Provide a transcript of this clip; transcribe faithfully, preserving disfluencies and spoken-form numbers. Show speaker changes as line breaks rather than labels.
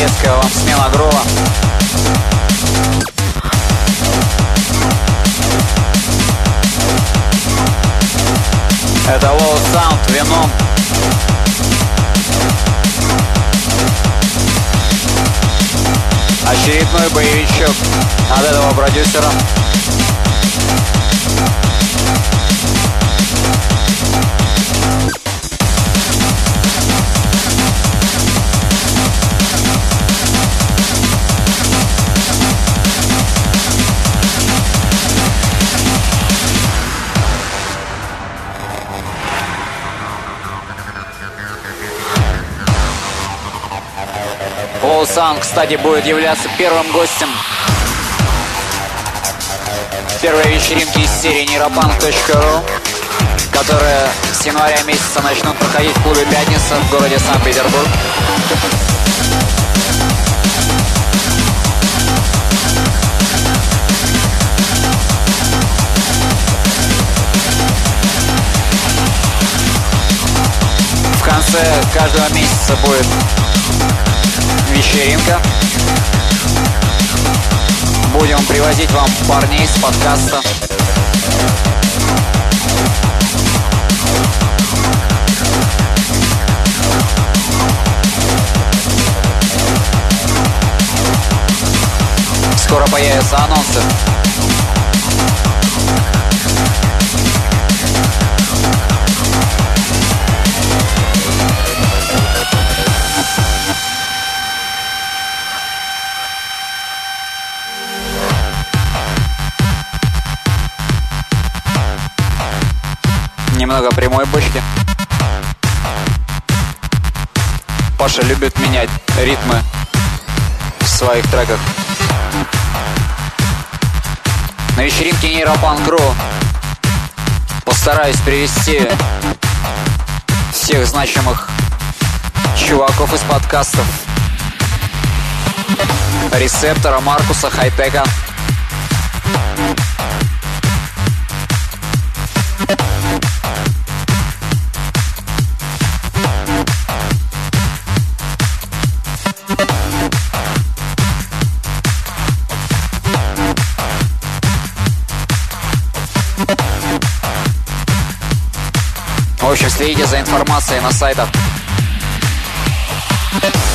резкая вам смена грува. Это Low Sound, Venom. Очередной боевичок от этого продюсера. Low Sound, кстати, будет являться первым гостем первой вечеринки из серии нейропанк точка ру, которые с января месяца начнут проходить в клубе «Пятница» в городе Санкт-Петербург. В конце каждого месяца будет вечеринка. Будем привозить вам парней с подкаста. Скоро появятся анонсы. Немного прямой бочки. Паша любит менять ритмы в своих треках. На вечеринке нейропанк точка ру постараюсь привести всех значимых чуваков из подкастов. Рецептора, Маркуса, Хайтека. В общем, следите за информацией на сайтах.